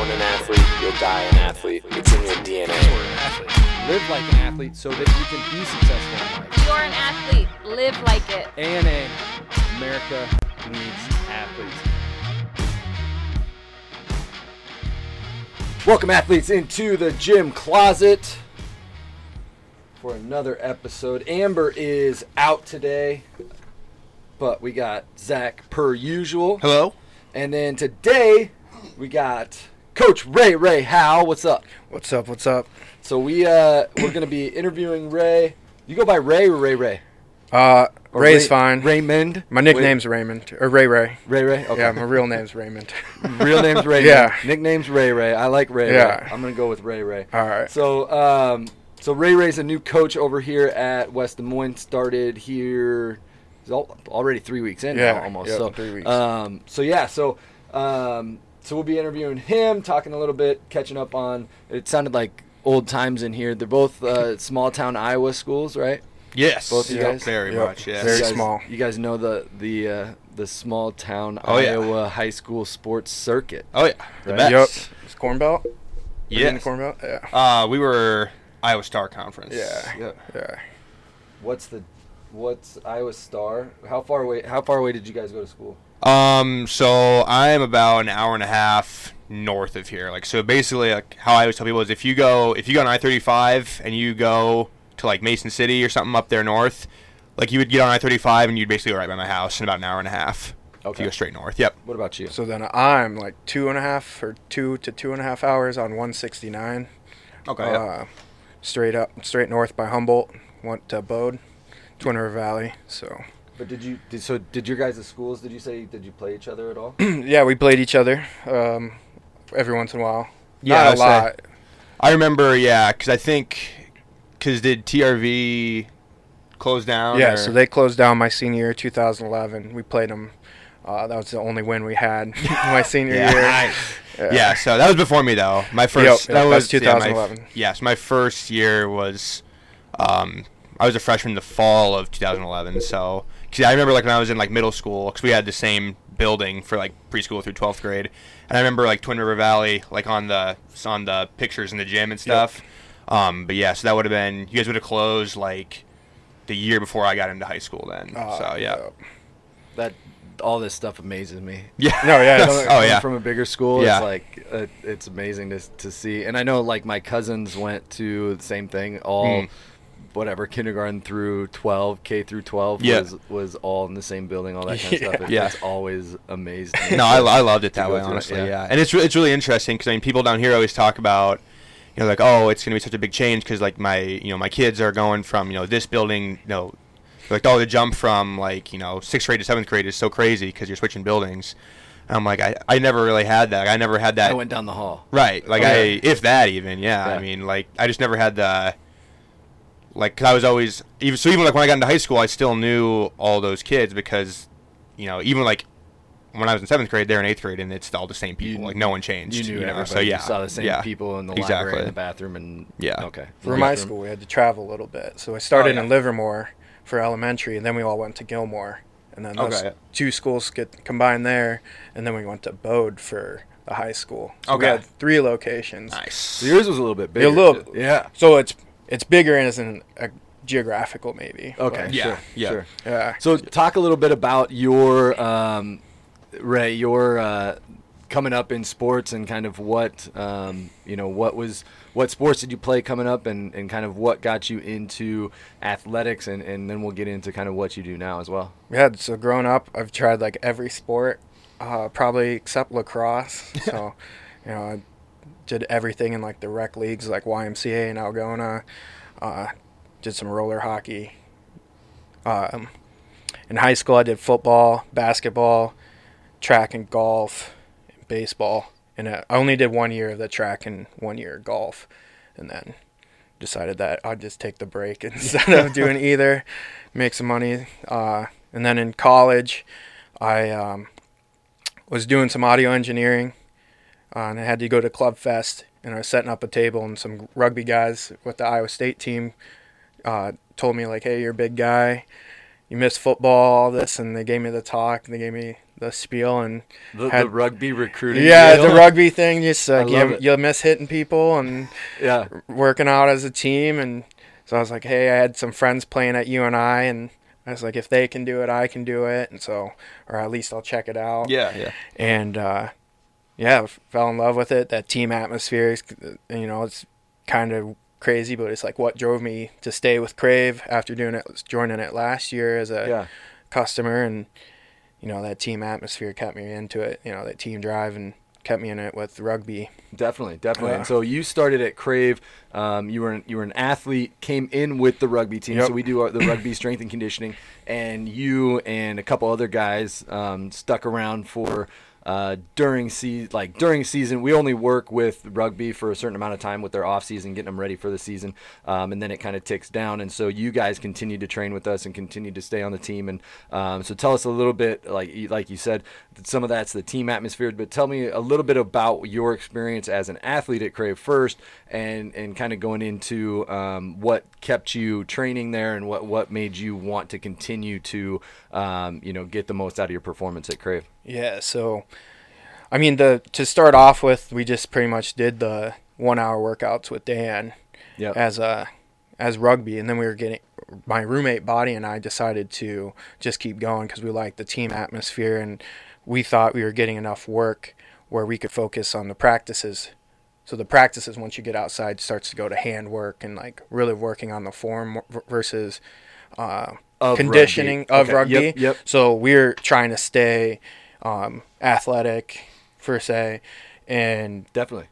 born an athlete, you'll die an athlete. It's in your DNA. You're an athlete. Live like an athlete so that you can be successful in life. You're an athlete. Live like it. ANA, America needs athletes. Welcome, athletes, into the gym closet for another episode. Amber is out today, but we got Zach per usual. Hello. And then today we got Coach Ray Howe. What's up? What's up? What's up? So we're going to be interviewing Ray. You go by Ray or Ray? Or Ray's fine. Raymond. My nickname's Raymond or Ray. Ray. Okay. Yeah, my real name's Raymond. Real name's Raymond. Yeah. Nickname's Ray. I like Ray. Yeah. I'm going to go with Ray. All right. So Ray's a new coach over here at West Des Moines. Started here already 3 weeks in now, almost. Yeah, so 3 weeks. So we'll be interviewing him, talking a little bit, catching up on. It sounded like old times in here. They're both small town Iowa schools, right? Yes. Both of you guys? Very Yep. much, yes. So Very you guys- small. You guys know the small town Oh, yeah. Iowa high school sports circuit. Oh, yeah. The Right? best. Yep. It's Corn Belt? Are you in the Yes. Corn Belt? Yeah. We were Iowa Star Conference. Yeah. Yeah. What's Iowa Star? How far away did you guys go to school? So I'm about an hour and a half north of here. So basically, how I always tell people is if you go on I-35 and you go to Mason City or something up there north, you would get on I-35 and you'd basically go right by my house in about an hour and a half. Okay. If you go straight north. Yep. What about you? So then I'm 2.5 or 2 to 2.5 hours on 169. Okay. Straight north by Humboldt. Went to Bode, Twin River Valley. So But did your guys' schools? Did you play each other at all? yeah, we played each other every once in a while. Yeah, Not a lot. I remember, because did TRV close down? Yeah, or? so they closed down my senior year, 2011. We played them. That was the only win we had my senior year. Nice. Yeah, so that was before me though. My first Yep, that was 2011. Yes, my first year was I was a freshman in the fall of 2011. So cause I remember when I was in middle school, because we had the same building for preschool through 12th grade, and I remember Twin River Valley on the pictures in the gym and stuff. Yep. But yeah, so that would have been, you guys would have closed the year before I got into high school then. So yeah. That all this stuff amazes me. Yeah. No, yeah. Coming from a bigger school, Yeah. it's it's amazing to see. And I know my cousins went to the same thing, all whatever kindergarten through 12, K through 12 Yeah. was all in the same building, all that kind of stuff. Yeah. It's always amazing. No, I loved it To that go way, through it, honestly. yeah. Yeah, and it's really interesting because people down here always talk about, oh, it's gonna be such a big change because my kids are going from this building, the jump from 6th grade to 7th grade is so crazy because you're switching buildings. And I'm I never really had that. I never had that. I went down the hall. Right, if that even, yeah. Yeah. I mean, I just never had the. Cause I was always even when I got into high school, I still knew all those kids because, even when I was in 7th grade, they're in 8th grade, and it's all the same people. No one changed. You knew everybody. So yeah, You saw the same people in the library, in the bathroom, and okay. For my school, we had to travel a little bit. So I started in Livermore for elementary, and then we all went to Gilmore. And then those two schools get combined there, and then we went to Bode for the high school. So we had 3 locations. Nice. So yours was a little bit bigger. A little, yeah. So it's bigger and isn't geographical maybe. Okay. but- Yeah. Sure. Yeah. So talk a little bit about your Ray, your coming up in sports and kind of what what sports did you play coming up and kind of what got you into athletics and then we'll get into kind of what you do now as well. Yeah, so growing up, I've tried every sport, probably except lacrosse. So, I did everything in the rec leagues, like YMCA and Algona. Did some roller hockey. In high school, I did football, basketball, track and golf, and baseball. And I only did 1 year of the track and 1 year of golf, and then decided that I'd just take the break instead of doing either, make some money. And then in college, I was doing some audio engineering, and I had to go to Club Fest, and I was setting up a table, and some rugby guys with the Iowa State team told me, hey, you're a big guy, you missed football, all this, and they gave me the talk, and they gave me the spiel and The rugby recruiting. yeah, deal. the rugby thing. Just I love it. you miss hitting people and Yeah. working out as a team. And so I was like, hey, I had some friends playing at UNI, and I was like, if they can do it, I can do it. And so, or at least I'll check it out. Yeah. And yeah, fell in love with it. That team atmosphere, it's kind of crazy, but it's like what drove me to stay with Crave after joining it last year as a customer. And that team atmosphere kept me into it. That team drive and kept me in it with rugby. Definitely. And so you started at Crave. You were an athlete, came in with the rugby team. Yep. So we do the rugby strength and conditioning, and you and a couple other guys stuck around for during season. We only work with rugby for a certain amount of time with their off season, getting them ready for the season, and then it kind of ticks down. And so you guys continue to train with us and continue to stay on the team. And so tell us a little bit, like you said, some of that's the team atmosphere, but tell me a little bit about your experience as an athlete at Crave first, and kind of going into what kept you training there and what made you want to continue to get the most out of your performance at Crave. Yeah, so I mean, to start off with, we just pretty much did the 1 hour workouts with Dan as rugby, and then my roommate Body and I decided to just keep going because we liked the team atmosphere, and we thought we were getting enough work where we could focus on the practices. So the practices, once you get outside, starts to go to hand work and like really working on the form versus conditioning rugby. of Okay. rugby. Yep. So we're trying to stay athletic per se, and Definitely.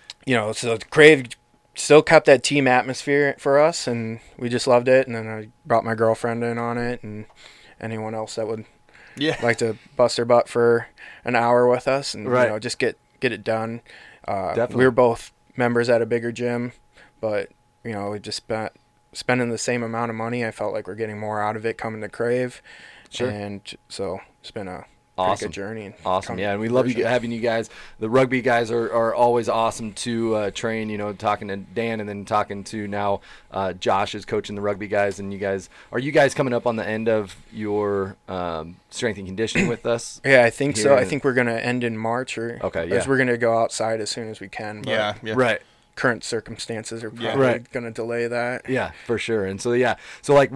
so Crave still kept that team atmosphere for us, and we just loved it. And then I brought my girlfriend in on it, and anyone else that would like to bust their butt for an hour with us, and just get it done. Definitely. We were both members at a bigger gym, but we just spending the same amount of money. I felt like we're getting more out of it coming to Crave. Sure. And so it's been a Awesome. pretty good journey. Awesome. Yeah, and we love having you guys. The rugby guys are always awesome to train, talking to Dan and then talking to now Josh is coaching the rugby guys. And are you guys coming up on the end of your strength and conditioning with us? Yeah, I think so. I think we're going to end in March we're going to go outside as soon as we can. But Yeah. Right. current circumstances are probably going to delay that. Yeah, for sure. And so so like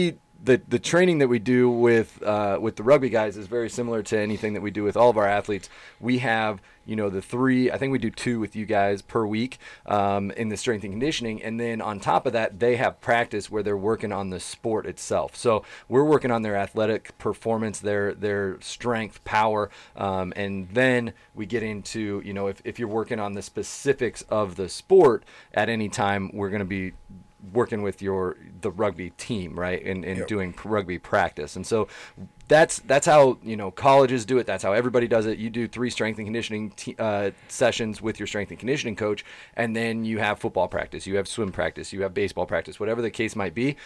the training that we do with the rugby guys is very similar to anything that we do with all of our athletes. We have the 3, I think we do 2 with you guys per week in the strength and conditioning, and then on top of that they have practice where they're working on the sport itself. So we're working on their athletic performance, their strength, power, and then we get into if you're working on the specifics of the sport at any time, we're going to be working with the rugby team, right, and doing rugby practice. And so that's how colleges do it. That's how everybody does it. You do 3 strength and conditioning sessions with your strength and conditioning coach, and then you have football practice, you have swim practice, you have baseball practice, whatever the case might be.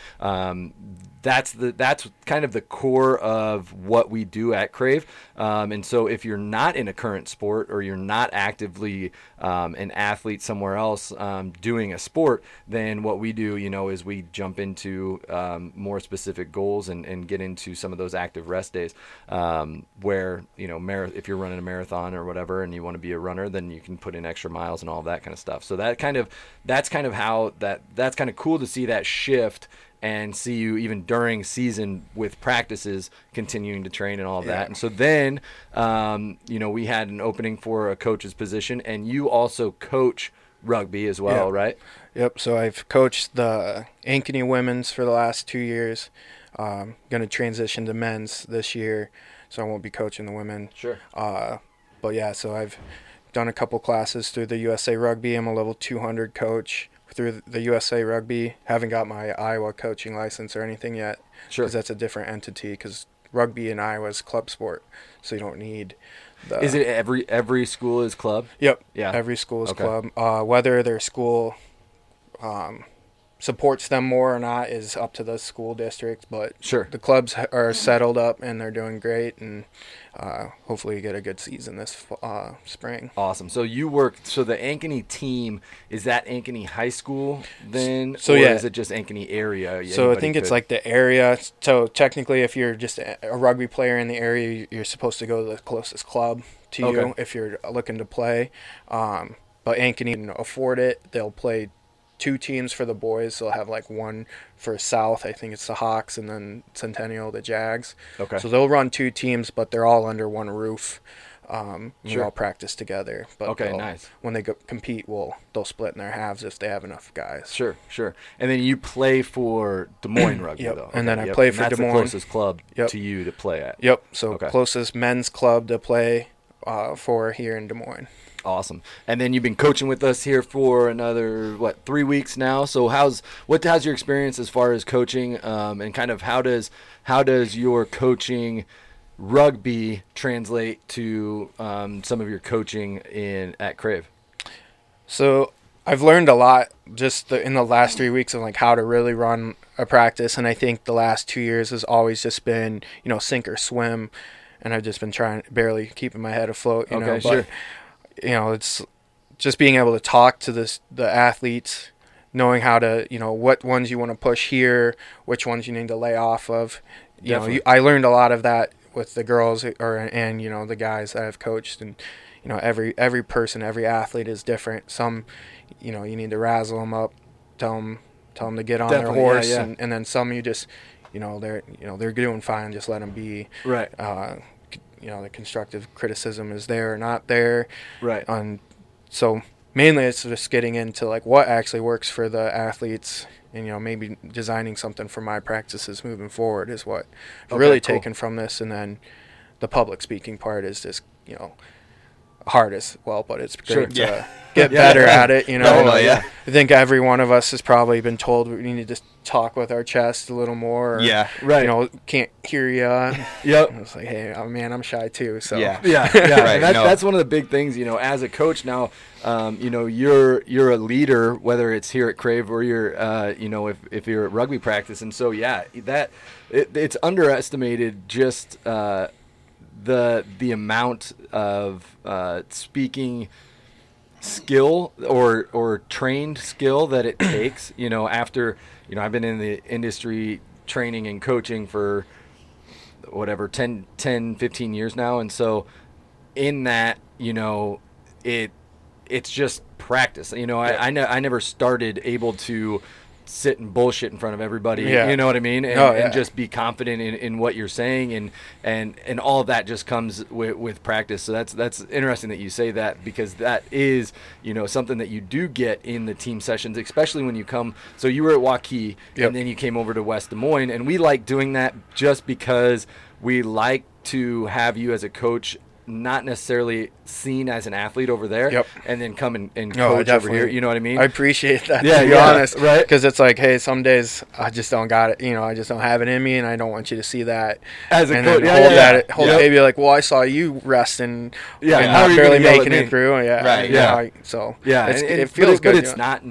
That's kind of the core of what we do at Crave. And so if you're not in a current sport, or you're not actively an athlete somewhere else doing a sport, then what we do is we jump into more specific goals and get into some of those active rest days, where if you're running a marathon or whatever and you want to be a runner, then you can put in extra miles and all of that kind of stuff. So that's kind of how that's kind of cool to see that shift, and see you even during season with practices continuing to train and all of that. And so then we had an opening for a coach's position, and you also coach rugby as well, right? Yep. So I've coached the Ankeny women's for the last 2 years. Going to transition to men's this year, so I won't be coaching the women. Sure. But yeah, so I've done a couple classes through the USA Rugby. I'm a level 200 coach through the USA Rugby. Haven't got my Iowa coaching license or anything yet. Sure. Because that's a different entity, because rugby in Iowa is club sport, so you don't need the... Is it every school is club? Yep. Yeah. Every school is Okay. club. Whether their school supports them more or not is up to the school district, but Sure. the clubs are settled up and they're doing great, and hopefully you get a good season this spring. Awesome. So so the Ankeny team, is that Ankeny High School then? So, or yeah. is it just Ankeny area? So I Anybody think it's could- like the area. So technically, if you're just a rugby player in the area, you're supposed to go to the closest club to you Okay. if you're looking to play. But Ankeny can afford it. They'll play 2 teams for the boys. They'll have like one for South. I think it's the Hawks, and then Centennial, the Jags. Okay. So they'll run 2 teams, but they're all under one roof. We Sure. all practice together. But Okay, they'll- nice. When they compete, they'll split in their halves if they have enough guys. Sure. And then you play for Des Moines Rugby, Yep. though. And then I yep. play And for that's Des Moines. the closest club Yep. to you to play at. Yep. So Okay. closest men's club to play for here in Des Moines. Awesome. And then you've been coaching with us here for another 3 weeks now. So how's your experience as far as coaching, and kind of how does your coaching rugby translate to some of your coaching at Crave? So I've learned a lot just in the last 3 weeks of like how to really run a practice, and I think the last 2 years has always just been sink or swim, and I've just been barely keeping my head afloat. You know, Okay, but sure. it's just being able to talk to the athletes, knowing how to what ones you want to push here, which ones you need to lay off of. Definitely. I learned a lot of that with the girls and the guys that I've coached, and every person, every athlete is different. Some you need to razzle them up, tell them to get on Definitely, their horse, yeah. and then some you just they're doing fine, just let them be. Right. The constructive criticism is there or not there. Right. So mainly it's just getting into like what actually works for the athletes, and maybe designing something for my practices moving forward is what I've really cool. taken from this. And then the public speaking part is just hard as well, but it's Sure. great Yeah. to get Yeah, better yeah. at it. Definitely, yeah. I think every one of us has probably been told we need to talk with our chest a little more. Or, Yeah. Right. Can't hear ya. Yep. And it's like, hey, man, I'm shy too. So Yeah. Yeah, Right, And no. that's one of the big things, as a coach now. You're a leader, whether it's here at Crave or you're, if you're at rugby practice, and so it's underestimated just the amount of speaking skill or trained skill that it takes. After I've been in the industry training and coaching for whatever 10 15 years now, and so in that it's just practice. I never started able to sit and bullshit in front of everybody. Yeah. You know what I mean? And, Oh, yeah. and just be confident in what you're saying, and all of that just comes with practice. So that's interesting that you say that, because that is something that you do get in the team sessions, especially when you come. So you were at Waukee, Yep. and then you came over to West Des Moines, and we like doing that just because we like to have you as a coach, not necessarily seen as an athlete over there, Yep. and then come and No, I coach over here. definitely- You know what I mean? I appreciate that, Yeah, to be yeah, honest. right? Because it's like, hey, some days I just don't got it. I just don't have it in me, and I don't want you to see that. As a and coach, then yeah, hold yeah, that, yeah. hold Yep. maybe like, well, I saw you resting, Yeah, and how are you barely gonna yell at making me? it through. Yeah, Right, yeah. So Yeah, it feels but good. it's not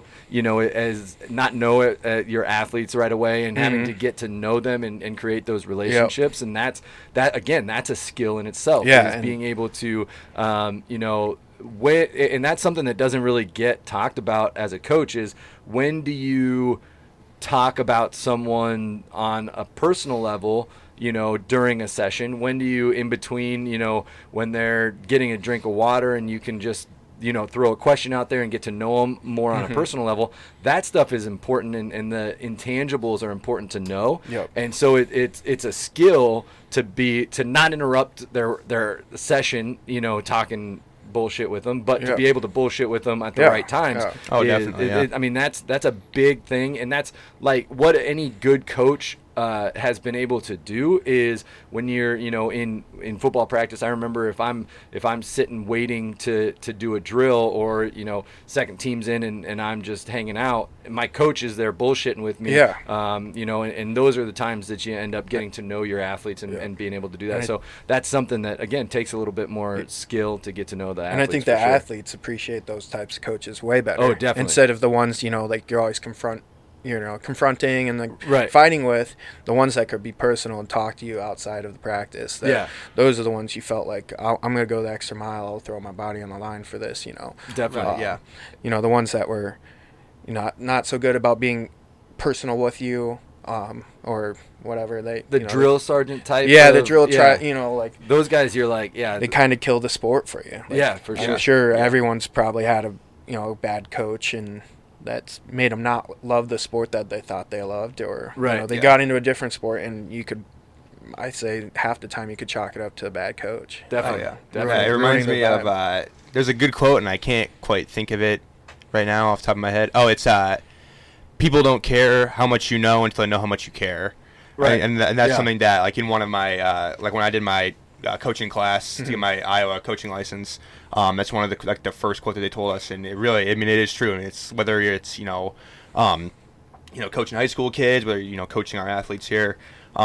your athletes right away, and having to get to know them and create those relationships, and that's a skill in itself. Yeah, is and- being able to and that's something that doesn't really get talked about as a coach, is when do you talk about someone on a personal level, during a session? When do you, in between, when they're getting a drink of water and you can just, throw a question out there and get to know them more on a personal level? That stuff is important, and the intangibles are important to know. Yep. And so it's a skill to not interrupt their session, talking bullshit with them, but to Yeah. be able to bullshit with them at the Yeah. right times. Yeah. Oh, definitely, yeah. I mean, that's a big thing, and that's like what any good coach has been able to do, is when you're in football practice. I remember if I'm sitting waiting to do a drill, or second team's in and I'm just hanging out, my coach is there bullshitting with me. Yeah. And those are the times that you end up getting to know your athletes and being able to do that. And so that's something that, again, takes a little bit more skill to get to know the And I think athletes, the for sure. athletes appreciate those types of coaches way better. Oh, definitely. Instead of the ones, like you're always confronting and Right. fighting with, the ones that could be personal and talk to you outside of the practice. Those are the ones you felt like, I'm going to go the extra mile. I'll throw my body on the line for this. Definitely. Yeah. The ones that were not so good about being personal with you, or whatever The drill sergeant type. the drill like those guys. You're like, they kind of kill the sport for you. For sure. I'm sure everyone's probably had a bad coach, and that's made them not love the sport that they thought they loved, or they got into a different sport, and I'd say half the time you could chalk it up to a bad coach. Definitely. Definitely. It reminds me of there's a good quote, and I can't quite think of it right now off the top of my head. Oh, it's people don't care how much you know until they know how much you care. Right. And that's something that, like, in one of my like when I did my coaching class to get my Iowa coaching license, that's one of the first quote that they told us, and it really, it is true. And it's whether it's coaching high school kids, whether coaching our athletes here,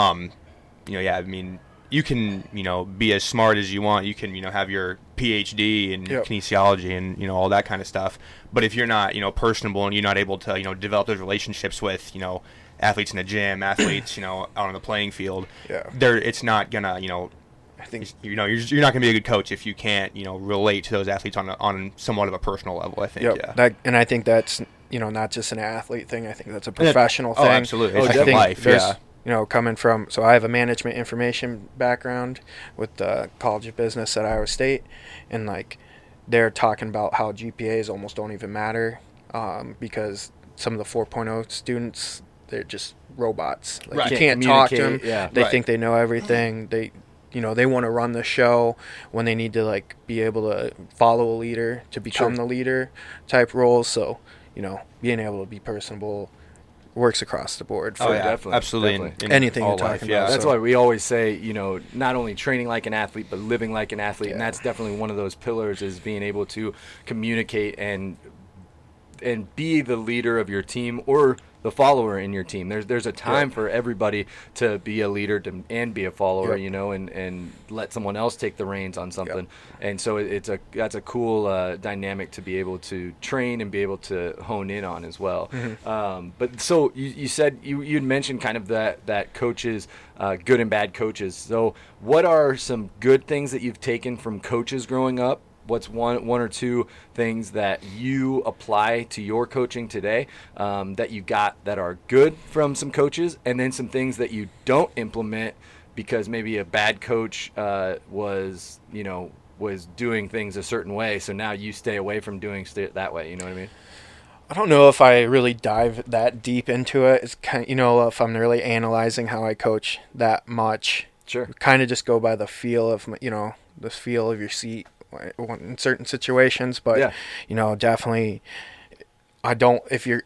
you can be as smart as you want. You can have your PhD in kinesiology and all that kind of stuff. But if you're not personable, and you're not able to develop those relationships with athletes in the gym, athletes out on the playing field, it's not gonna I think you're not gonna be a good coach if you can't relate to those athletes on somewhat of a personal level. I think and I think that's not just an athlete thing. I think that's a professional thing. Oh, absolutely. It's I think life. there's, coming from, so I have a management information background with the College of Business at Iowa State, and they're talking about how GPAs almost don't even matter, because some of the 4.0 students, they're just robots. You can't talk to them. They think they know everything. They want to run the show when they need to be able to follow a leader to become the leader type roles. So being able to be personable works across the board. Definitely. Absolutely. Definitely. In anything all you're talking life, about. That's why we always say, not only training like an athlete, but living like an athlete. And that's definitely one of those pillars, is being able to communicate and be the leader of your team or the follower in your team. There's a time for everybody to be a leader and be a follower, and let someone else take the reins on something. And so that's a cool dynamic to be able to train and be able to hone in on as well. But so you said you'd mentioned kind of that coaches, good and bad coaches. So what are some good things that you've taken from coaches growing up? What's one or two things that you apply to your coaching today, that you got that are good from some coaches, and then some things that you don't implement because maybe a bad coach was doing things a certain way, so now you stay away from doing that way. You know what I mean? I don't know if I really dive that deep into it. It's kind of, if I'm really analyzing how I coach that much. Sure. Kind of just go by the feel of the feel of your seat in certain situations, but definitely I don't. If you're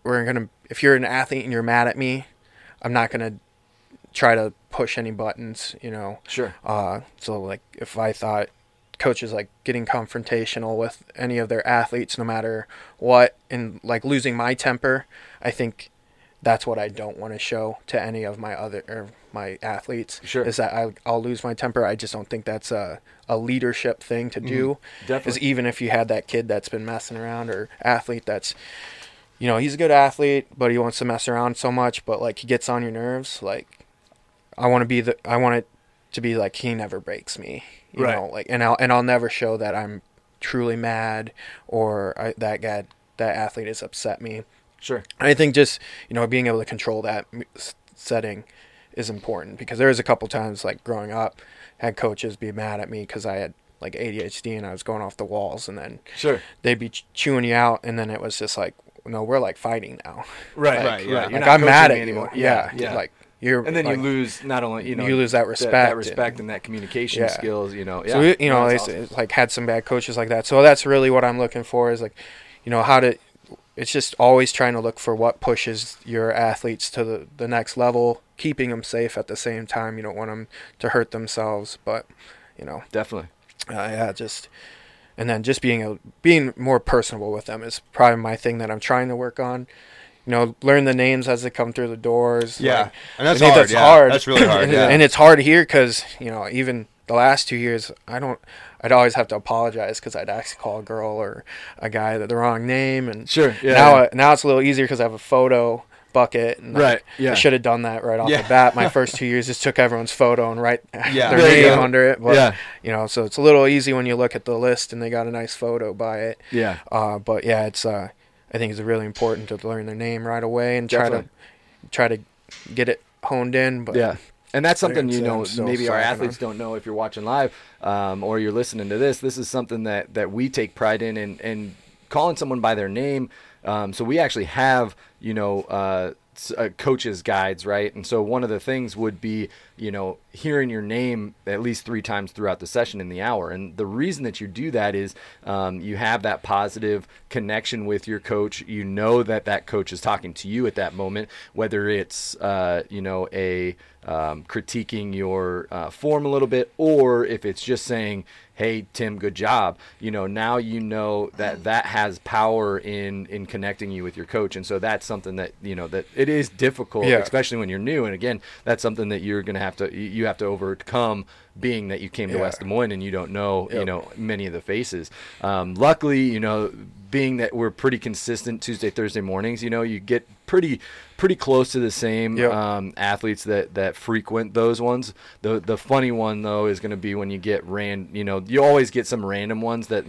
an athlete and you're mad at me, I'm not gonna try to push any buttons. Sure. So if I thought coaches getting confrontational with any of their athletes, no matter what, and losing my temper, I think that's what I don't want to show to any of my athletes. Sure. Is that I'll lose my temper. I just don't think that's a leadership thing to do. Definitely. Is even if you had that kid that's been messing around, or athlete that's, he's a good athlete, but he wants to mess around so much, but he gets on your nerves. I want it to be he never breaks me. You know, and I'll never show that I'm truly mad, or that athlete has upset me. Sure. I think just, being able to control that setting is important, because there was a couple times growing up, had coaches be mad at me because I had ADHD and I was going off the walls, and then they'd be chewing you out, and then it was just no, we're fighting now. Right. You're not I'm mad at anymore. you. Yeah. You're, and then you lose not only you lose that respect, and that communication skills. So it's had some bad coaches like that. So that's really what I'm looking for, is how to. It's just always trying to look for what pushes your athletes to the next level, keeping them safe at the same time. You don't want them to hurt themselves, but definitely. And then just being more personable with them is probably my thing that I'm trying to work on. Learn the names as they come through the doors. Yeah, and that's hard. Hard. That's really hard. And it's hard here because even the last 2 years, I'd always have to apologize because I'd actually call a girl or a guy the wrong name, and now it's a little easier because I have a photo bucket. And Right, yeah. I should have done that right off Yeah. the bat. My first 2 years, just took everyone's photo and write Yeah. their There you name go. under it. But, Yeah. so it's a little easy when you look at the list and they got a nice photo by it. Yeah. But yeah, it's I think it's really important to learn their name right away and Definitely. try to get it honed in. But Yeah. And that's something, Like I said, I'm still maybe our slacking athletes on. don't know if you're watching live or you're listening to this. This is something that we take pride in and calling someone by their name. So we actually have, coaches' guides, right? And so one of the things would be, hearing your name at least 3 times throughout the session in the hour. And the reason that you do that is you have that positive connection with your coach. You know that coach is talking to you at that moment, whether it's, critiquing your form a little bit, or if it's just saying, hey, Tim, good job. Now that has power in connecting you with your coach. And so that's something that, that it is difficult, Yeah. especially when you're new. And again, that's something that you're going to have to overcome, being that you came to Yeah. West Des Moines and you don't know, Yep. many of the faces. Luckily, being that we're pretty consistent Tuesday, Thursday mornings, you get pretty close to the same Yep. athletes that frequent those ones. The funny one though is going to be when you get you always get some random ones that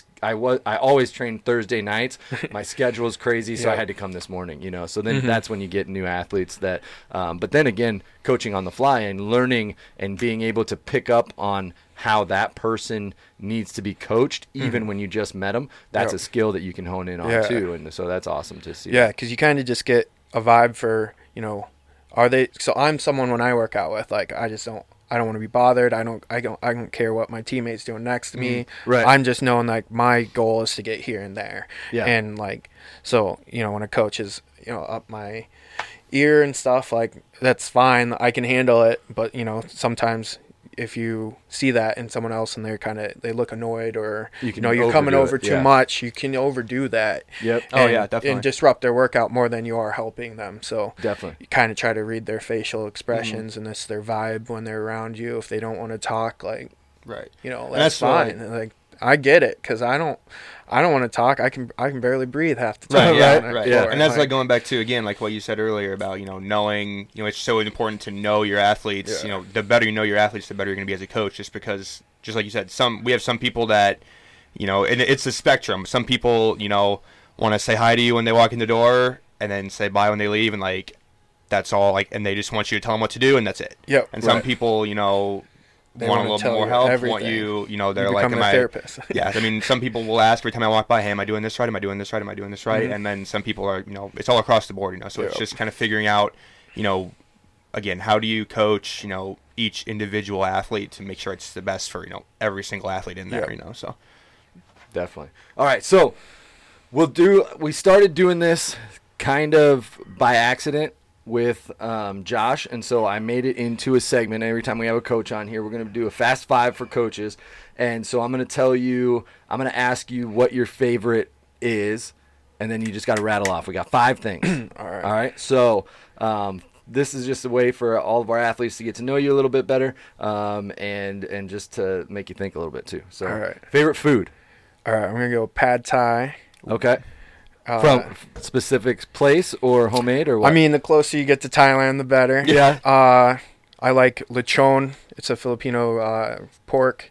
I always train Thursday nights. My schedule is crazy, so I Yeah. had to come this morning. So then that's when you get new athletes that. But then again, coaching on the fly and learning and being able to pick up on how that person needs to be coached, even when you just met them, that's Yep. a skill that you can hone in on Yeah. too. And so that's awesome to see. Yeah, because you kind of just get a vibe for, are they? So I'm someone when I work out with, like, I don't want to be bothered. I don't care what my teammates doing next to me. Right. I'm just knowing like my goal is to get here and there. Yeah. And like, so when a coach is up my ear and stuff, like, that's fine. I can handle it. But sometimes if you see that in someone else and they look annoyed, or You can you're coming overdo over it, too yeah. much, you can overdo that. Yep. Oh, yeah, definitely. And disrupt their workout more than you are helping them. So Definitely. you kind of try to read their facial expressions and their vibe when they're around you. If they don't want to talk, like, Right. that's that's fine. why- Like, I get it, because I don't want to talk. I can barely breathe half the time. Right, yeah, on that right. floor. And that's like going back to, again, like what you said earlier about, knowing, it's so important to know your athletes. Yeah. The better you know your athletes, the better you're going to be as a coach, just because, just like you said, we have some people that, and it's a spectrum. Some people, want to say hi to you when they walk in the door and then say bye when they leave, and like, that's all, like, and they just want you to tell them what to do, and that's it. Yep. And some Right. people, They want a wanna little bit tell more you help, everything. want you, they're You like, become a therapist. yeah, I mean, some people will ask every time I walk by, hey, am I doing this right? Am I doing this right? Am I doing this right? Mhm. And then some people are, it's all across the board, so it's Yep. just kind of figuring out, again, how do you coach, each individual athlete to make sure it's the best for, every single athlete in there, Yep. so. Definitely. All right, so we started doing this kind of by accident with Josh, and so I made it into a segment. Every time we have a coach on here, we're going to do a Fast Five for coaches, and so I'm going to ask you what your favorite is, and then you just got to rattle off. We got 5 things. All right. All right, so this is just a way for all of our athletes to get to know you a little bit better, and just to make you think a little bit too. So, All right. favorite food? All right, I'm going to go pad thai. Okay. From specific place or homemade or what? I mean, the closer you get to Thailand, the better. Yeah. I like lechon. It's a Filipino pork.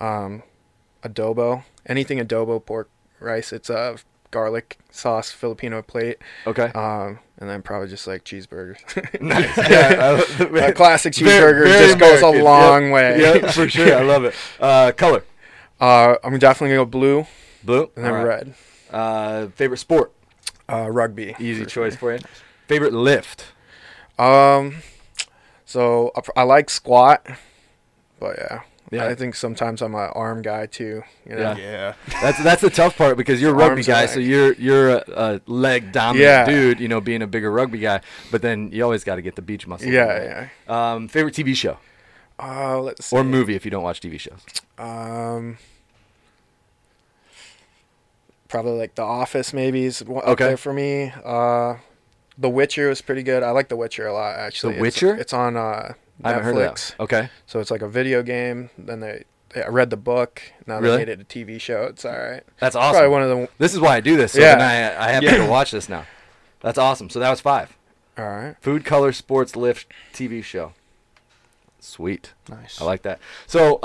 Adobo. Anything adobo, pork, rice. It's a garlic sauce Filipino plate. Okay. And then probably just like cheeseburgers. Nice. Yeah. A classic Very- cheeseburger very just goes a American. long Yep. way. Yeah, for sure. I love it. Color? I'm definitely going to go blue Blue. and then All right. red. Favorite sport? Rugby. Easy for choice sure. for you. Favorite lift? So I like squat, but Yeah. I think sometimes I'm an arm guy too. Yeah. Yeah. That's the tough part because you're a rugby Arms guy, and so legs. you're a leg dominant Yeah. dude. Being a bigger rugby guy, but then you always got to get the beach muscles. Yeah, Favorite TV show Let's see. or movie if you don't watch TV shows. Probably like The Office maybe is up Okay. there for me. The Witcher was pretty good. I like The Witcher a lot actually. The Witcher? It's on Netflix. I haven't heard of that. Okay. So it's like a video game. Then I read the book. Now Really? they made it a TV show. It's all right. That's awesome. Probably one of the. This is why I do this. So Yeah. then I have to go watch this now. That's awesome. So that was 5. All right. Food Color Sports Lift TV show. Sweet. Nice. I like that. So,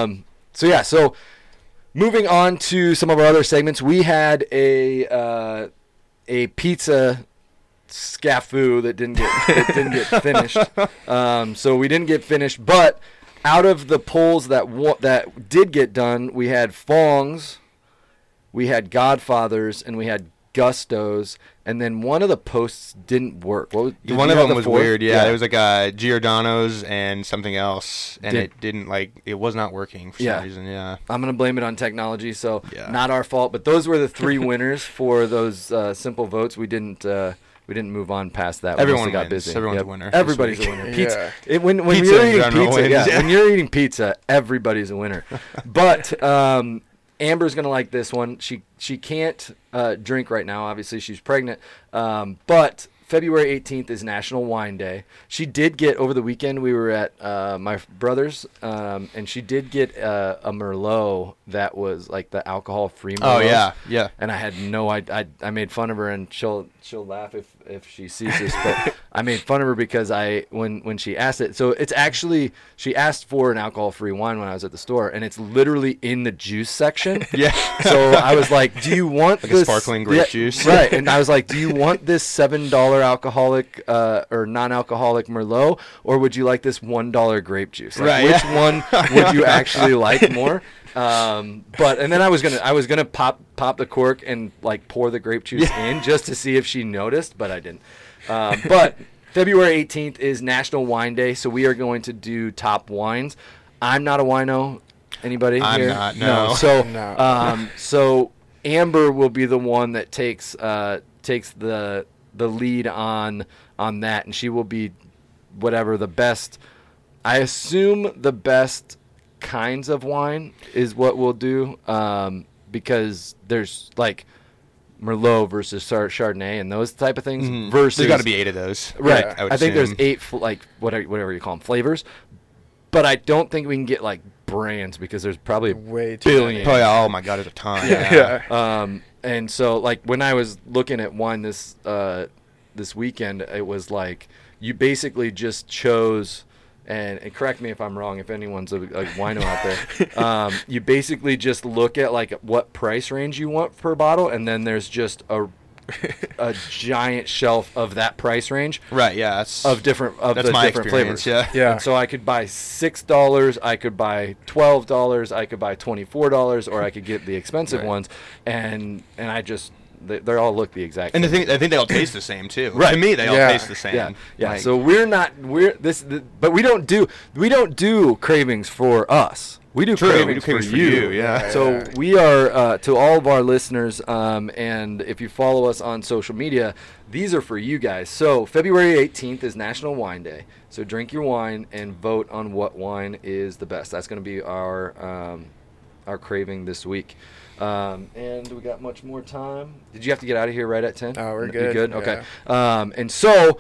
so moving on to some of our other segments, we had a pizza snafu that didn't get finished. So we didn't get finished, but out of the polls that did get done, we had Fong's, we had Godfather's, and we had Gusto's, and then one of the posts didn't work. One of them was weird. Yeah, it was like Giordano's and something else, and it was not working for some reason. Yeah, I'm gonna blame it on technology, so Yeah. not our fault. But those were the three winners for those simple votes. We didn't move on past that. Everyone we got wins. busy. Everyone's a winner this Everybody's a week. winner. Yeah. Pizza. When Pizza you're in eating general pizza, wins. when you're eating pizza, everybody's a winner. But Amber's gonna like this one. She can't drink right now. Obviously, she's pregnant. But February 18th is National Wine Day. She did get, over the weekend, we were at my brother's, and she did get a Merlot that was like the alcohol-free Merlot. Oh yeah. And I had I made fun of her, and she'll laugh if she sees this, but I made fun of her because when she asked it, so it's actually, she asked for an alcohol-free wine when I was at the store, and it's literally in the juice section. Yeah. So I was like, do you want Like a this sparkling grape juice? Right. And I was like, do you want this $7 alcoholic or non-alcoholic Merlot, or would you like this $1 grape juice? Like, Right, which yeah. one would you actually like more? And then I was gonna pop the cork and like pour the grape juice in just to see if she noticed, but I didn't. But February 18th is National Wine Day, so we are going to do top wines. I'm not a wino. Anybody I'm here? not, no. So, No. so Amber will be the one that takes the lead on that, and she will be whatever the best. I assume the best kinds of wine is what we'll do, because there's like Merlot versus Chardonnay and those type of things. Versus There's got to be 8 of those. right. I would I think there's assume. 8 whatever you call them flavors, but I don't think we can get like brands because there's probably Way too billion. many. Oh my God, there's a ton. Yeah. And so like when I was looking at wine this weekend, it was like you basically just chose, and correct me if I'm wrong, if anyone's a wino out there, you basically just look at like what price range you want per bottle, and then there's just a giant shelf of that price range Right. Yeah. That's of different that's the my different experience. flavors. Yeah. Yeah. And so I could buy $6, I could buy $12, I could buy $24, or I could get the expensive Right. ones, and I just they all look the exact And same. I think they all taste the same too. Right. To me, they all Yeah. taste the same. Yeah. Like, So but we don't do cravings for us. We do True, we do cravings, cravings for for you. you, yeah. So we are to all of our listeners, and if you follow us on social media, these are for you guys. So February 18th is National Wine Day. So drink your wine and vote on what wine is the best. That's going to be our craving this week. And we got much more time. Did you have to get out of here right at 10? Oh, we're You good. good? Yeah. Okay. And so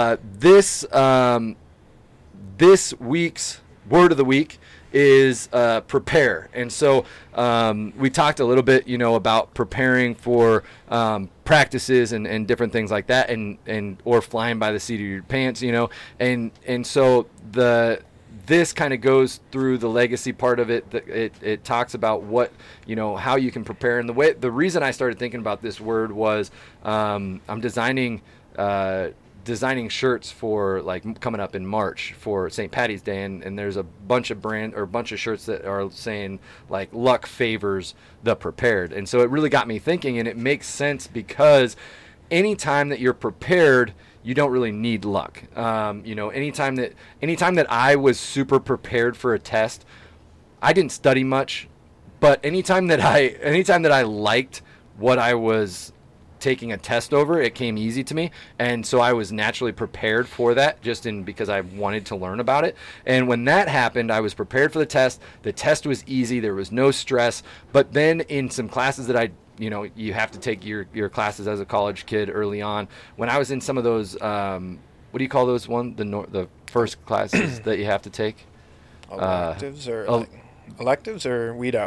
this week's word of the week is prepare. And so we talked a little bit, about preparing for practices and different things like that, and or flying by the seat of your pants, and so this kind of goes through the legacy part of it. It talks about what, how you can prepare. And the reason I started thinking about this word was I'm designing shirts for like coming up in March for St. Patty's Day, and there's a bunch of shirts that are saying like luck favors the prepared. And so it really got me thinking, and it makes sense because anytime that you're prepared, you don't really need luck. Anytime that I was super prepared for a test, I didn't study much, but anytime that I liked what I was taking a test over, it came easy to me, and so I was naturally prepared for that because I wanted to learn about it. And when that happened, I was prepared for the test. The test was easy, there was no stress. But then in some classes that you have to take your classes as a college kid early on. When I was in some of those, what do you call those the first classes that you have to take? Electives or electives or weed out?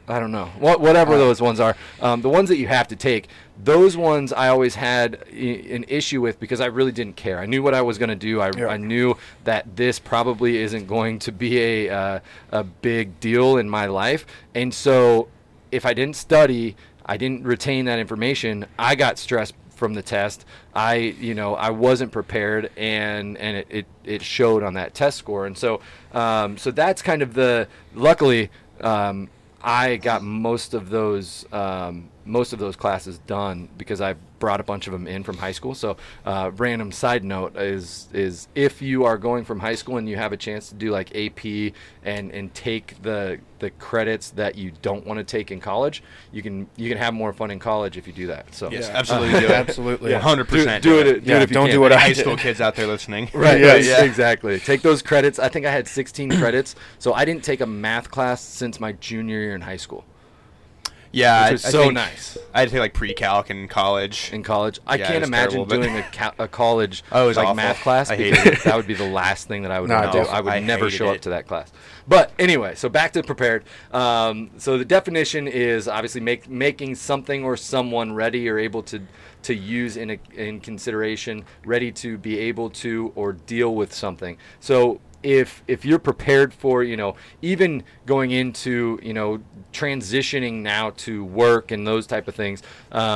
I don't know. Whatever those ones are. The ones that you have to take, those ones I always had an issue with because I really didn't care. I knew what I was going to do. I knew that this probably isn't going to be a big deal in my life. And so if I didn't study, I didn't retain that information, I got stressed from the test. I wasn't prepared, and it showed on that test score. And so that's kind of luckily, I got most of those classes done because I brought a bunch of them in from high school. So random side note is if you are going from high school and you have a chance to do like AP and take the credits that you don't want to take in college, you can have more fun in college if you do that. So yes, absolutely do it. Absolutely. 100%. Do it if you don't can. do what I high did. school kids out there listening. Right, Yes. exactly. Take those credits. I think I had 16 credits, so I didn't take a math class since my junior year in high school. Yeah, Which was so think nice. I had to take like pre-calc in college. In college, I Yeah, it can't was imagine terrible, doing a college Oh, it was like awful. math class I hated because it. that would be the last thing that I would No, want to do. definitely. I would I never hated show up it. to that class. But anyway, so back to prepared. So the definition is obviously making something or someone ready or able to use in consideration, ready to be able to or deal with something. So if you're prepared for, even going into, transitioning now to work and those type of things,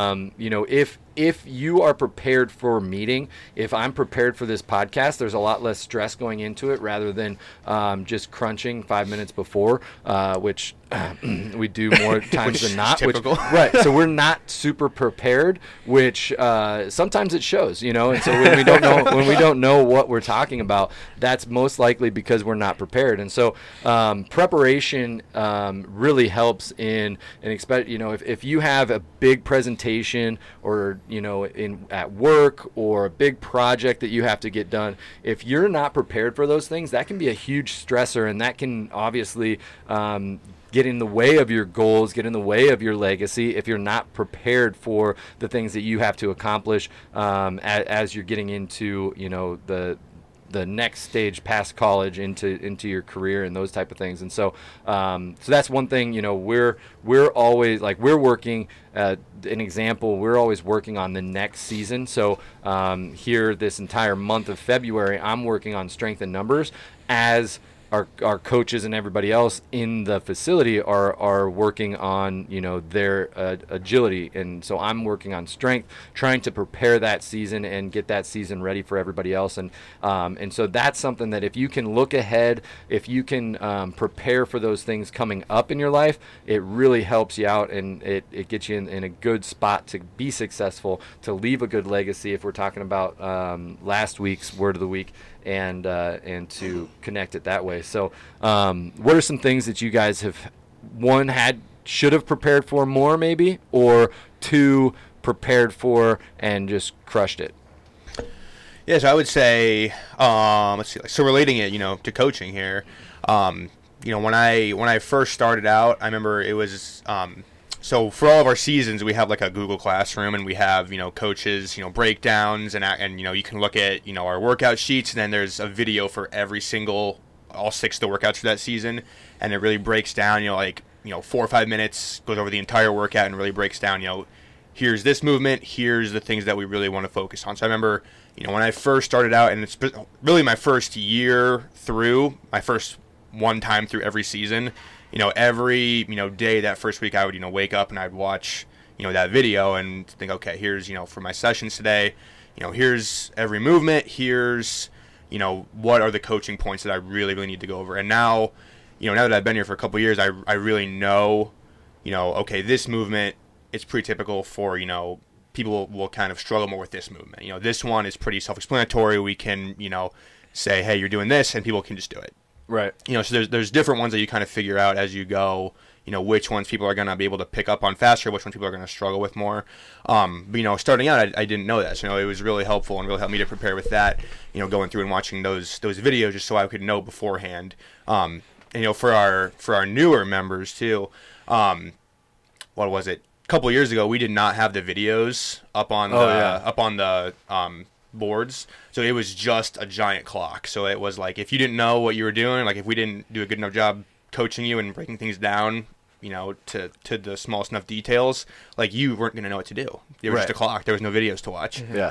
if you are prepared for a meeting, if I'm prepared for this podcast, there's a lot less stress going into it rather than just crunching 5 minutes before, which we do more times than not. typical. Right. So we're not super prepared, which sometimes it shows, And so when we don't know what we're talking about, that's most likely because we're not prepared. And so preparation really helps in expect. If you have a big presentation or at work or a big project that you have to get done, if you're not prepared for those things, that can be a huge stressor, and that can obviously get in the way of your goals, get in the way of your legacy if you're not prepared for the things that you have to accomplish as you're getting into the next stage past college into your career and those type of things. And so so that's one thing, we're always like, we're working an example, we're always working on the next season. So here this entire month of February, I'm working on strength and numbers as our coaches and everybody else in the facility are working on their agility, and so I'm working on strength, trying to prepare that season and get that season ready for everybody else, and so that's something that if you can look ahead, if you can prepare for those things coming up in your life, it really helps you out, and it gets you in a good spot to be successful, to leave a good legacy. If we're talking about last week's word of the week, and to connect it that way. So what are some things that you guys have, one, should have prepared for more maybe, or two, prepared for and just crushed it? Yeah, so I would say, let's see, so relating it, to coaching here, when I first started out, I remember it was, so for all of our seasons, we have like a Google Classroom, and we have, coaches, breakdowns, and you can look at, our workout sheets, and then there's a video for all 6 of the workouts for that season, and it really breaks down, 4 or 5 minutes, goes over the entire workout and really breaks down, here's this movement, here's the things that we really want to focus on. So I remember, when I first started out, and it's really my first year through, my first one time through every season, every, day that first week I would, wake up and I'd watch, that video and think, okay, here's, for my sessions today, here's every movement, here's, what are the coaching points that I really, really need to go over. And now, now that I've been here for a couple of years, I really know, okay, this movement, it's pretty typical for, people will kind of struggle more with this movement. This one is pretty self-explanatory. We can, say, hey, you're doing this, and people can just do it. Right. So there's different ones that you kind of figure out as you go, which ones people are going to be able to pick up on faster, which ones people are going to struggle with more. But, starting out, I didn't know that. So, it was really helpful and really helped me to prepare with that, going through and watching those videos just so I could know beforehand. And, for our newer members, too, what was it? A couple of years ago, we did not have the videos up on the boards, so it was just a giant clock. So it was like, if you didn't know what you were doing, like if we didn't do a good enough job coaching you and breaking things down, to the smallest enough details, like you weren't going to know what to do. There was just a clock. There was no videos to watch. Yeah.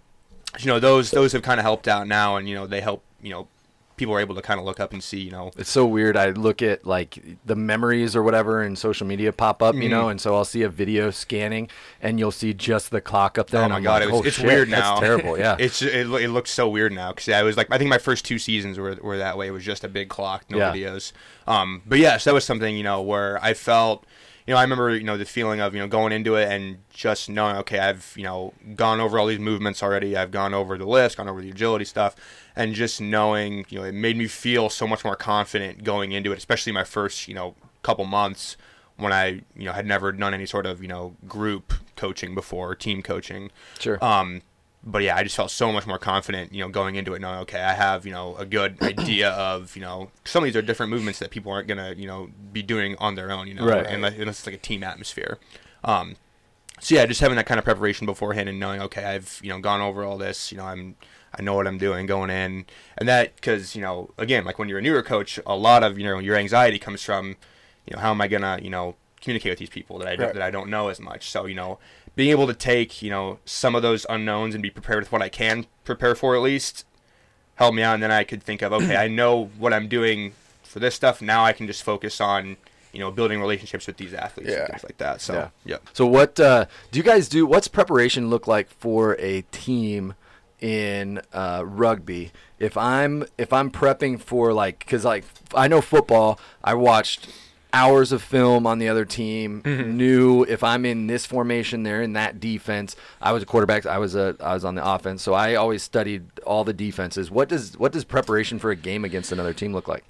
Those have kind of helped out now, and they help. People are able to kind of look up and see. It's so weird. I look at like the memories or whatever in social media pop up, and so I'll see a video scanning, and you'll see just the clock up there. Oh my god, it's weird now. That's terrible. Yeah. It looks so weird now because I was like, I think my first 2 seasons were that way. It was just a big clock, no videos. But yes, that was something where I felt. I remember, the feeling of, going into it and just knowing, okay, I've, gone over all these movements already. I've gone over the list, gone over the agility stuff, and just knowing, it made me feel so much more confident going into it, especially my first, couple months when I, had never done any sort of, group coaching before, team coaching. Sure. But yeah, I just felt so much more confident, going into it, knowing, okay, I have, a good idea of, some of these are different movements that people aren't going to, be doing on their own, right. Unless it's like a team atmosphere. So yeah, just having that kind of preparation beforehand and knowing, okay, I've, gone over all this, I know what I'm doing going in. And that, because, again, like when you're a newer coach, a lot of, your anxiety comes from, how am I going to, communicate with these people that I don't know as much. So, being able to take, some of those unknowns and be prepared with what I can prepare for at least helped me out. And then I could think of, okay, I know what I'm doing for this stuff. Now I can just focus on, building relationships with these athletes and things like that. So, yeah. So what do you guys do? What's preparation look like for a team in rugby? If I'm prepping for because I know football, I watched hours of film on the other team, knew if I'm in this formation, they're in that defense. I was a quarterback. I was on the offense, so I always studied all the defenses. What does preparation for a game against another team look like?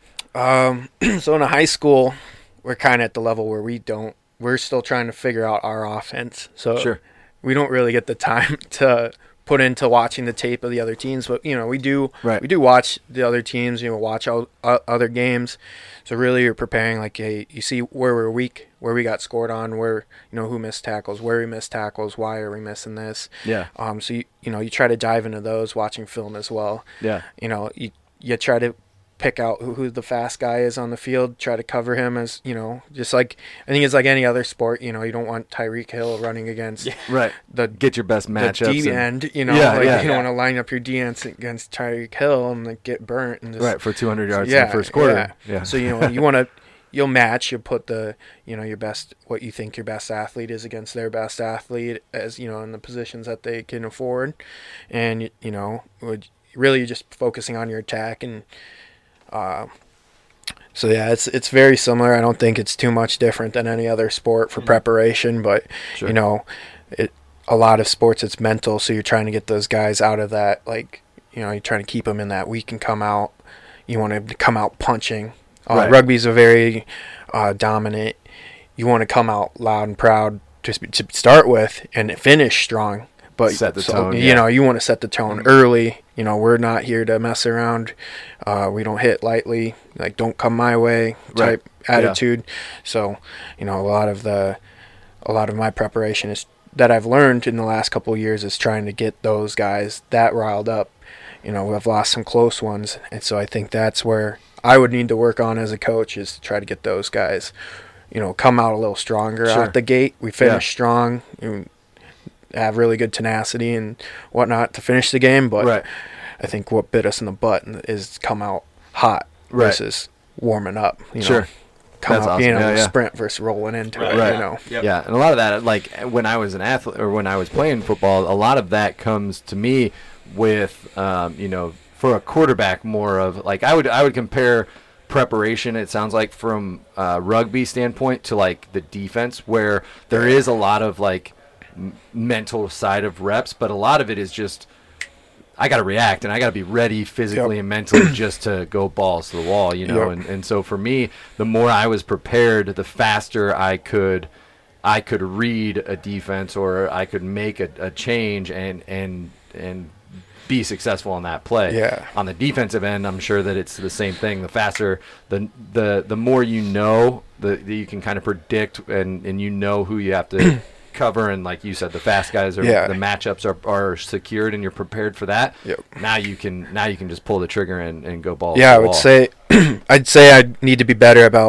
So in a high school, we're kind of at the level where we're still trying to figure out our offense. So sure. We don't really get the time to put into watching the tape of the other teams, but we do watch the other teams, watch other games. So really you're preparing, like, hey, you see where we're weak, where we got scored on, where who missed tackles, where we missed tackles, why are we missing this. So you try to dive into those, watching film as well. You try to pick out who the fast guy is on the field, try to cover him as, just like, I think it's like any other sport, you don't want Tyreek Hill running against get your best matchups. D end, you don't want to line up your D ends against Tyreek Hill and get burnt. And just, for 200 yards in the first quarter. Yeah. So, you'll match, you'll put the, your best, what you think your best athlete is against their best athlete as, in the positions that they can afford. And, really you're just focusing on your attack and, so yeah, it's very similar. I don't think it's too much different than any other sport for preparation, but sure. A lot of sports it's mental, so you're trying to get those guys out of that, like, you're trying to keep them in that we can come out. You want to come out punching. Rugby's a very dominant. You want to come out loud and proud to start with and finish strong. But set the tone. You want to set the tone early. We're not here to mess around. We don't hit lightly. Like, don't come my way type attitude. So, a lot of my preparation is that I've learned in the last couple of years is trying to get those guys that riled up. We've lost some close ones, and so I think that's where I would need to work on as a coach is to try to get those guys, come out a little stronger out the gate. We finish strong. Have really good tenacity and whatnot to finish the game, but I think what bit us in the butt is come out hot versus warming up. Come out being able to sprint versus rolling into it. Yeah, and a lot of that, like when I was an athlete or when I was playing football, a lot of that comes to me with, for a quarterback, more of like I would compare preparation, it sounds like, from rugby standpoint to like the defense, where there is a lot of like mental side of reps, but a lot of it is just I got to react and I got to be ready physically and mentally just to go balls to the wall, and so for me, the more I was prepared, the faster I could read a defense or I could make a change and be successful on that play. On the defensive end, I'm sure that it's the same thing. The faster, the more that you can kind of predict and who you have to cover, and like you said, the fast guys are the matchups are secured and you're prepared for that. Now you can just pull the trigger and go balls. I would say I'd say I need to be better about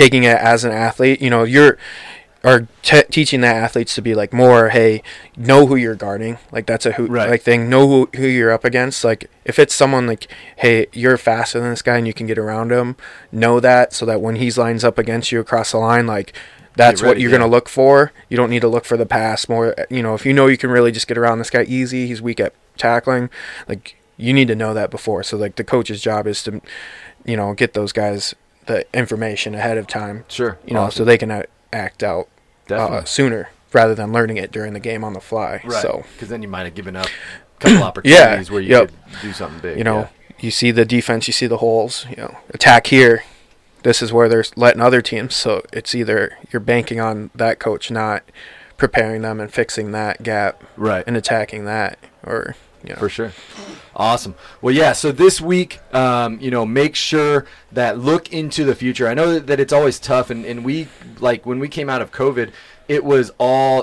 taking it as an athlete, you're teaching the athletes to be like more, hey, know who you're guarding, like that's a thing, know who you're up against. Like if it's someone like, hey, you're faster than this guy and you can get around him, know that, so that when he lines up against you across the line, like that's what you're going to look for. You don't need to look for the pass more. If you know you can really just get around this guy easy, he's weak at tackling, like you need to know that before. So like the coach's job is to get those guys the information ahead of time, Sure. So they can act out Definitely. sooner rather than learning it during the game on the fly. Right. So because then you might have given up a couple opportunities where you could do something big. You see the defense, you see the holes. Attack here. This is where they're letting other teams. So it's either you're banking on that coach not preparing them and fixing that gap, right, and attacking that, or For sure. Awesome. Well, yeah, so this week, make sure that look into the future. I know that it's always tough, and we, like, when we came out of COVID, it was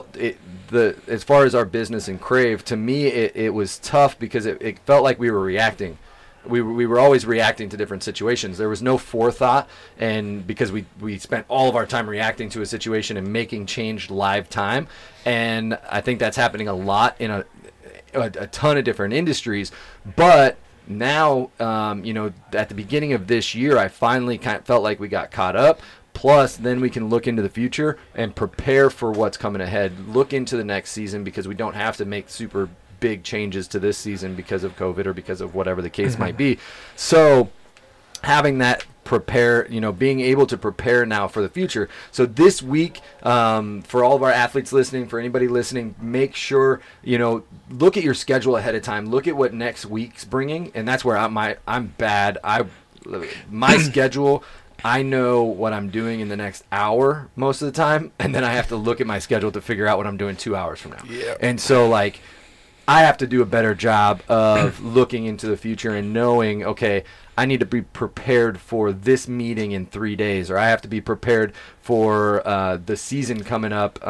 as far as our business and Crave, to me, it was tough because it felt like we were reacting. We were always reacting to different situations. There was no forethought, and because we spent all of our time reacting to a situation and making change live time, and I think that's happening a lot in a ton of different industries. But now, at the beginning of this year, I finally kind of felt like we got caught up. Plus, then we can look into the future and prepare for what's coming ahead. Look into the next season, because we don't have to make super big changes to this season because of COVID or because of whatever the case might be. So having that being able to prepare now for the future. So this week, for all of our athletes listening, for anybody listening, make sure, look at your schedule ahead of time. Look at what next week's bringing. And that's where I'm bad. My schedule, I know what I'm doing in the next hour most of the time. And then I have to look at my schedule to figure out what I'm doing 2 hours from now. Yeah. And so I have to do a better job of looking into the future and knowing, okay, I need to be prepared for this meeting in 3 days, or I have to be prepared for the season coming up,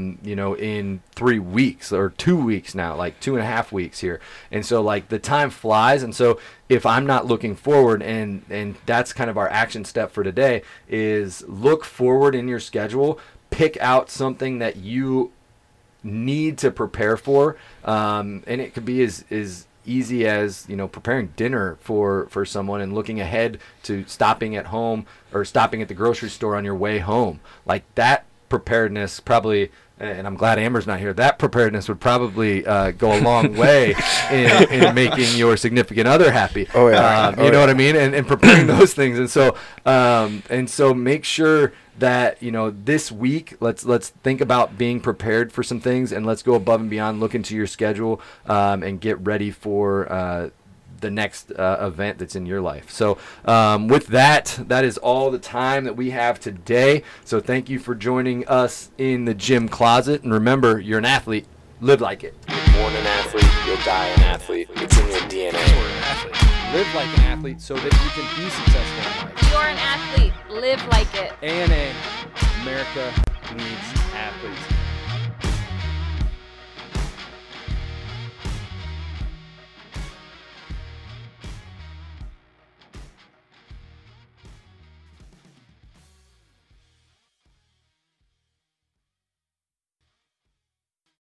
in 3 weeks or 2 weeks now, like 2.5 weeks here. And so the time flies. And so if I'm not looking forward, and that's kind of our action step for today, is look forward in your schedule, pick out something that you need to prepare for, and it could be as easy as preparing dinner for someone and looking ahead to stopping at home or stopping at the grocery store on your way home. Like that preparedness probably, and I'm glad Amber's not here, that preparedness would probably go a long way in making your significant other happy. Oh yeah. You know what I mean? And preparing those things. And so make sure that this week let's think about being prepared for some things, and let's go above and beyond, look into your schedule, and get ready for the next event that's in your life. So with that is all the time that we have today. So thank you for joining us in the gym closet, and remember, you're an athlete. Live like it. You're born an athlete, you'll die an athlete. It's in your DNA. Live like an athlete so that you can be successful in life. You're an athlete. Live like it. ANA, America needs athletes.